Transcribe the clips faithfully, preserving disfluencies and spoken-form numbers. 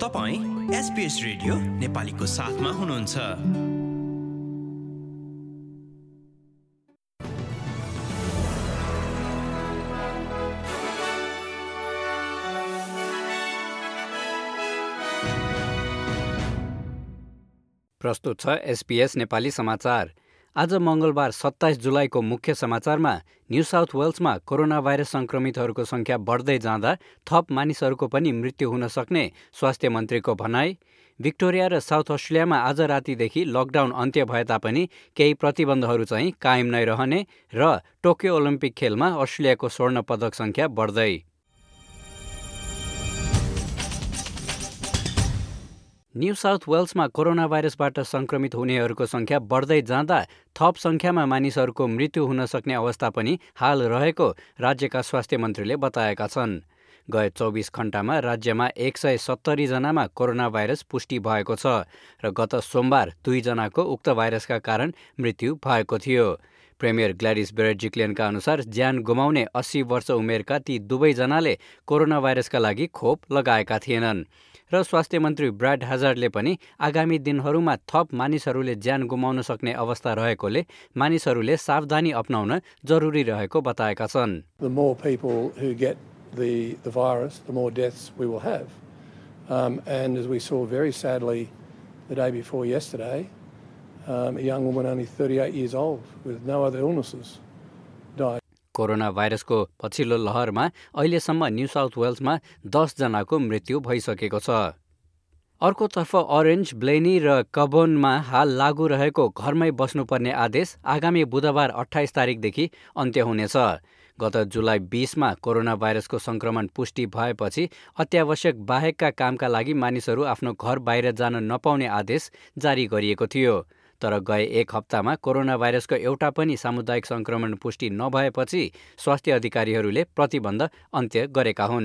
तपाईं SBS radio नेपालीको साथमा हुनुहुन्छ। प्रस्तुत छ एसबीएस नेपाली समाचार। आज मंगलबार सत्ताइस जुलाईको मुख्य समाचारमा न्यू साउथ वेल्समा कोरोना भाइरस संक्रमितहरूको संख्या बढ्दै जाँदा थप मानिसहरूको पनि मृत्यु हुन सक्ने स्वास्थ्य मन्त्रीको भनाई। भिक्टोरिया र साउथ अस्ट्रेलियामा आज रातिदेखि लकडाउन अन्त्य भए तापनि केही प्रतिबन्धहरू चाहिँ कायम नै रहने र टोकियो ओलम्पिक खेलमा अस्ट्रेलियाको स्वर्ण पदक संख्या बढ्दै। न्यू साउथ वेल्समा कोरोना भाइरसबाट संक्रमित हुनेहरूको संख्या बढ्दै जाँदा थप संख्यामा मानिसहरूको मृत्यु हुन सक्ने अवस्था पनि हाल रहेको राज्यका स्वास्थ्य मन्त्रीले बताएका छन्। गए चौबिस घण्टामा राज्यमा एक सय सत्तरी जनामा कोरोना भाइरस पुष्टि भएको छ र गत सोमबार दुईजनाको उक्त भाइरसका कारण मृत्यु भएको थियो। प्रेमियर ग्ल्याडिस बेरेटजिक्लियनका अनुसार ज्यान गुमाउने अस्सी वर्ष उमेरका ती दुवैजनाले कोरोना भाइरसका लागि खोप लगाएका थिएनन् र स्वास्थ्य मन्त्री ब्राड हजार्डले पनि आगामी दिनहरूमा थप मानिसहरूले ज्यान गुमाउन सक्ने अवस्था रहेकोले मानिसहरूले सावधानी अपनाउन जरुरी रहेको बताएका छन्। The more people who get the the virus, the more deaths we will have. Um, and as we saw very sadly the day before yesterday, um, a young woman only thirty-eight years old with no other illnesses died. Corona भाइरसको पछिल्लो लहरमा अहिलेसम्म new South वेल्समा दस जनाको मृत्यु भइसकेको छ। अर्कोतर्फ अरेन्ज, ब्लेनी र कबोनमा हाल लागू रहेको घरमै बस्नुपर्ने आदेश आगामी बुधबार अट्ठाइस तारिकदेखि अन्त्य हुनेछ। गत जुलाई बीसमा कोरोना भाइरसको संक्रमण पुष्टि भएपछि अत्यावश्यक बाहेकका कामका लागि मानिसहरू आफ्नो घर बाहिर जान नपाउने आदेश जारी गरिएको थियो। तर गए एक हप्तामा कोरोना भाइरसको एउटा पनि सामुदायिक संक्रमण पुष्टि नभएपछि स्वास्थ्य अधिकारीहरूले प्रतिबन्ध अन्त्य गरेका हुन्।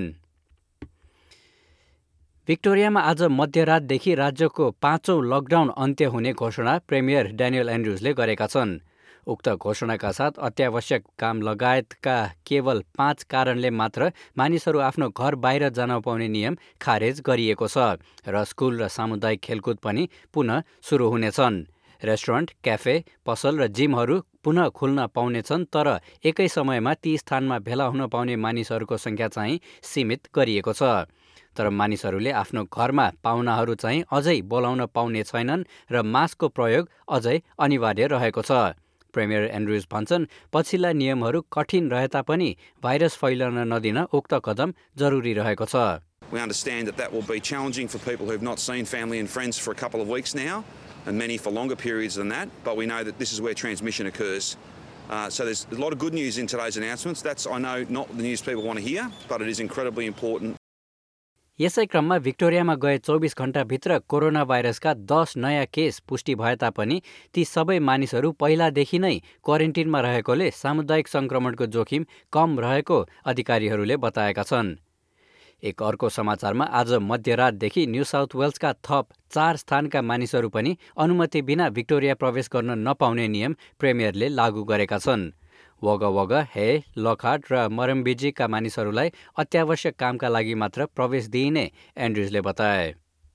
भिक्टोरियामा आज मध्यरातदेखि राज्यको पाँचौं लकडाउन अन्त्य हुने घोषणा प्रेमियर ड्यानियल एन्ड्रुजले गरेका छन्। उक्त घोषणाका साथ अत्यावश्यक काम लगायतका केवल पाँच कारणले मात्र मानिसहरू आफ्नो घर बाहिर जान पाउने नियम खारेज गरिएको छ र स्कुल र सामुदायिक खेलकुद पनि पुनः सुरु हुनेछन्। रेस्टुरेन्ट, क्याफे, पसल र जिमहरू पुनः खुल्न पाउनेछन् तर एकै समयमा ती स्थानमा भेला हुन पाउने मानिसहरूको संख्या चाहिँ सीमित गरिएको छ। तर मानिसहरूले आफ्नो घरमा पाहुनाहरू चाहिँ अझै बोलाउन पाउने छैनन् र मास्कको प्रयोग अझै अनिवार्य रहेको छ। प्रेमियर एन्ड्रुज भन्छन् पछिल्ला नियमहरू कठिन रहे तापनि भाइरस फैलन नदिन उक्त कदम जरुरी रहेको छ। We understand that that will be challenging for people who've not seen family and friends for a couple of weeks now, and many for longer periods than that, but we know that this is where transmission occurs. Uh, so there's a lot of good news in today's announcements. That's, I know, not the news people want to hear, but it is incredibly important. यसै क्रममा भिक्टोरियामा गए चौबिस घण्टाभित्र corona भाइरसका दस नयाँ case पुष्टि भए तापनि ती सबै मानिसहरू पहिलादेखि नै क्वारेन्टिनमा रहेकोले सामुदायिक संक्रमणको जोखिम कम रहेको अधिकारीहरूले बताएका छन्। एक अर्को समाचारमा आज मध्यरातदेखि न्यू साउथ वेल्सका थप चार स्थानका मानिसहरू पनि अनुमति बिना भिक्टोरिया प्रवेश गर्न नपाउने नियम प्रेमियरले लागू गरेका छन्। वगवग, हे, लकहार्ट र मरम्बिजीका मानिसहरूलाई अत्यावश्यक कामका लागि मात्र प्रवेश दिइने एन्ड्रुजले बताए।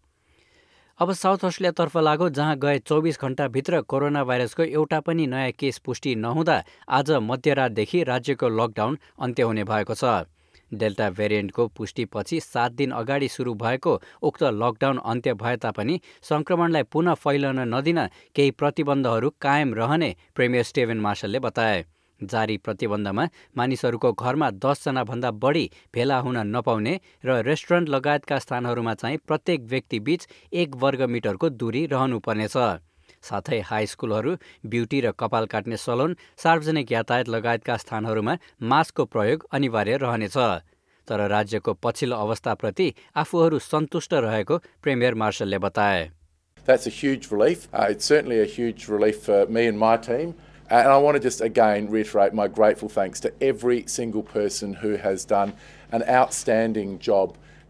अब साउथ अस्ट्रेलियातर्फ लागो जहाँ गए चौबिस घण्टाभित्र कोरोना भाइरसको एउटा पनि नयाँ केस पुष्टि नहुँदा आज मध्यरातदेखि राज्यको लकडाउन अन्त्य हुने भएको छ। डेल्टा भेरिएन्टको पुष्टिपछि सात दिन अगाडि सुरु भएको उक्त लकडाउन अन्त्य भए तापनि संक्रमणलाई पुनः फैलन नदिन केही प्रतिबन्धहरू कायम रहने प्रेमियर स्टेभन मार्शलले बताए। जारी प्रतिबन्धमा मानिसहरूको घरमा दसजना भन्दा बढी भेला हुन नपाउने र रेस्टुरेन्ट लगायतका स्थानहरूमा चाहिँ प्रत्येक व्यक्ति बीच एक वर्ग मिटरको दूरी रहनुपर्नेछ। साथै हाई स्कुलहरू, ब्युटी र कपाल काट्ने सलोन, सार्वजनिक यातायात लगायतका स्थानहरूमा मास्कको प्रयोग अनिवार्य रहनेछ। तर राज्यको पछिल्लो अवस्थाप्रति आफूहरू सन्तुष्ट रहेको प्रेमियर मार्शलले बताए। That's a huge relief. Uh, it's certainly a huge relief for me and my team. And I want to just again reiterate my grateful thanks to every single person who has done an outstanding job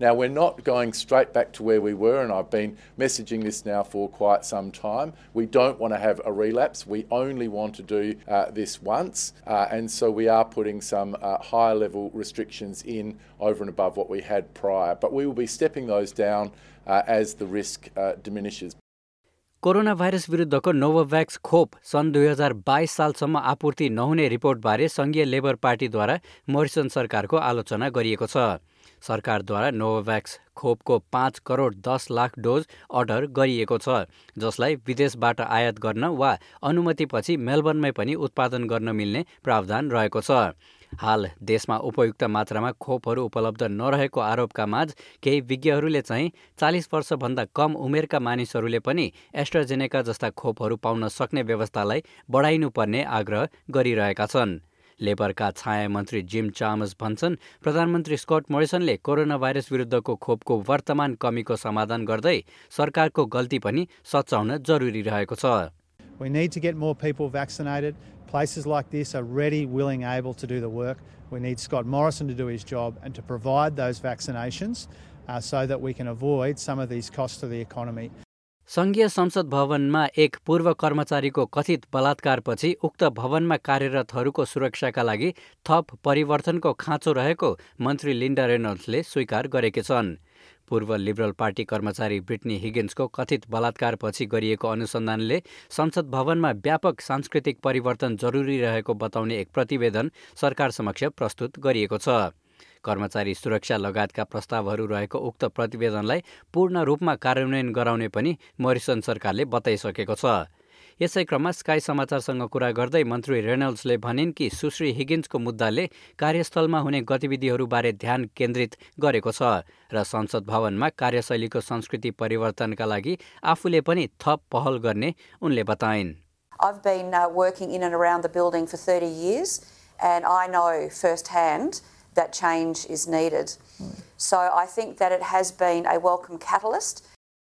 Now, we're not going straight back to where we were, and I've been messaging this now for quite some time. We don't want to have a relapse. We only want to do uh, this once, uh, and so we are putting some uh, higher level restrictions in over and above what we had prior. But we will be stepping those down uh, as the risk uh, diminishes. Corona virus विरुद्धको Novavax खोप सन् दुई हजार बाइस सालसम्म आपूर्ति नहुने रिपोर्टबारे संघीय लेबर पार्टीद्वारा मोरिसन सरकारको आलोचना गरिएको छ। सरकारद्वारा नोभोभ्याक्स खोपको पाँच करोड दस लाख डोज अर्डर गरिएको छ, जसलाई विदेशबाट आयात गर्न वा अनुमतिपछि मेलबर्नमै पनि उत्पादन गर्न मिल्ने प्रावधान रहेको छ। हाल देशमा उपयुक्त मात्रामा खोपहरू उपलब्ध नरहेको आरोपका माझ केही विज्ञहरूले चाहिँ चालीस वर्षभन्दा कम उमेरका मानिसहरूले पनि एस्ट्राजेनेका जस्ता खोपहरू पाउन सक्ने व्यवस्थालाई बढाइनुपर्ने आग्रह गरिरहेका छन्। लेबरका छाया मन्त्री जिम चामर्स भन्छन् प्रधानमन्त्री स्कट मोरिसनले कोरोना भाइरस विरुद्धको खोपको वर्तमान कमीको समाधान गर्दै सरकारको गल्ती पनि सच्याउन जरुरी रहेको छ। We need to get more people vaccinated. Places like this are ready, willing, able to do the work. We need Scott Morrison to do his job and to provide those vaccinations uh, so that we can avoid some of these costs to the economy. संघीय संसद भवनमा एक पूर्व कर्मचारीको कथित बलात्कारपछि उक्त भवनमा कार्यरतहरूको सुरक्षाका लागि थप परिवर्तनको खाँचो रहेको मन्त्री लिन्डा रेनल्ड्सले स्वीकार गरेकी छन्। पूर्व लिबरल पार्टी कर्मचारी ब्रिटनी हिगिन्सको कथित बलात्कारपछि गरिएको अनुसन्धानले संसद भवनमा व्यापक सांस्कृतिक परिवर्तन जरुरी रहेको बताउने एक प्रतिवेदन सरकार समक्ष प्रस्तुत गरिएको छ। कर्मचारी सुरक्षा लगायतका प्रस्तावहरू रहेको उक्त प्रतिवेदनलाई पूर्ण रूपमा कार्यान्वयन गराउने पनि मोरिसन सरकारले बताइसकेको छ। यसै क्रममा स्काई समाचारसँग कुरा गर्दै मन्त्री रेनल्ड्सले भनिन् कि सुश्री हिगिन्सको मुद्दाले कार्यस्थलमा हुने गतिविधिहरूबारे ध्यान केन्द्रित गरेको छ र संसद भवनमा कार्यशैलीको संस्कृति परिवर्तनका लागि आफूले पनि थप पहल गर्ने उनले बताइन्। I've been uh, working in and around the building for thirty years and I know firsthand that change is needed. So I think that it has been a welcome catalyst.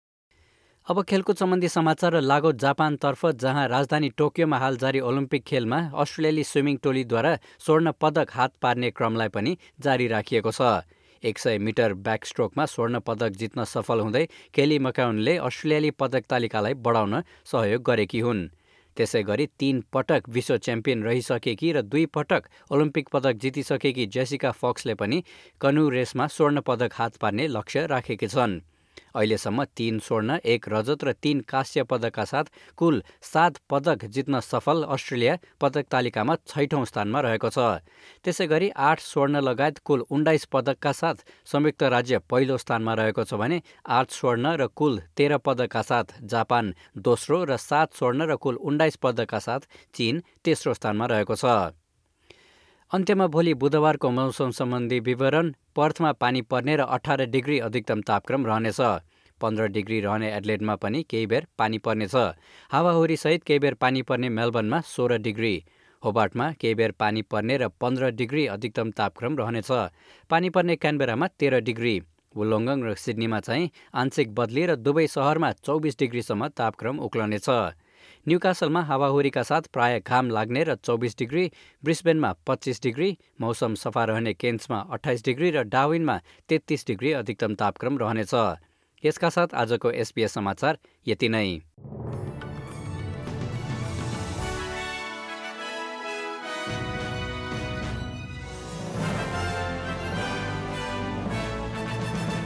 अब खेलकुद सम्बन्धी समाचार र लागो जापानतर्फ, जहाँ राजधानी टोकियोमा हाल जारी ओलम्पिक खेलमा अस्ट्रेलियाली स्विमिङ टोलीद्वारा स्वर्ण पदक हात पार्ने क्रमलाई पनि जारी राखिएको छ। एक सय मिटर ब्याकस्ट्रोकमा स्वर्ण पदक जित्न सफल हुँदै केली मकाउनले अस्ट्रेलियाली पदक तालिकालाई बढाउन सहयोग गरेकी हुन्। त्यसै गरी तीन पटक विश्व च्याम्पियन रहिसकेकी र दुई पटक ओलम्पिक पदक जितिसकेकी जेसिका फक्सले पनि कनु रेसमा स्वर्ण पदक हात पार्ने लक्ष्य राखेकी छन्। अहिलेसम्म तीन स्वर्ण, एक रजत र तीन कांस्य पदकका साथ कुल सात पदक जित्न सफल अस्ट्रेलिया पदक तालिकामा छैठौं स्थानमा रहेको छ। त्यसै गरी आठ स्वर्ण लगायत कुल उन्नाइस पदकका साथ संयुक्त राज्य पहिलो स्थानमा रहेको छ भने आठ स्वर्ण र कुल तेह्र पदकका साथ जापान दोस्रो र सात स्वर्ण र कुल उन्नाइस पदकका साथ चीन तेस्रो स्थानमा रहेको छ। अन्त्यमा भोलि बुधबारको मौसम सम्बन्धी विवरण। पर्थमा पानी पर्ने र अठार डिग्री अधिकतम तापक्रम रहनेछ। पन्ध्र डिग्री रहने एडलेडमा पनि केही बेर पानी पर्नेछ। हावाहुरी सहित केही बेर पानी पर्ने मेलबर्नमा सोह्र डिग्री, होबार्टमा केही बेर पानी पर्ने र पन्ध्र डिग्री अधिकतम तापक्रम रहनेछ। पानी पर्ने क्यानबेरामा तेह्र डिग्री, वुलोङ्गङ र सिडनीमा चाहिँ आंशिक बदली र दुवै शहरमा चौबिस डिग्रीसम्म तापक्रम उक्लनेछ। न्युकासलमा हावाहुरीका साथ प्राय घाम लाग्ने र चौबिस डिग्री, ब्रिस्बेनमा पच्चिस डिग्री, मौसम सफा रहने केन्समा अट्ठाइस डिग्री र डार्विनमा तेत्तीस डिग्री अधिकतम तापक्रम रहनेछ। यसका साथ आजको एसपीएस समाचार यति नै।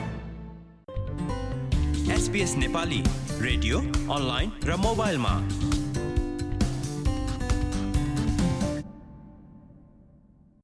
एसपीएस नेपाली रेडियो, अनलाइन र मोबाइलमा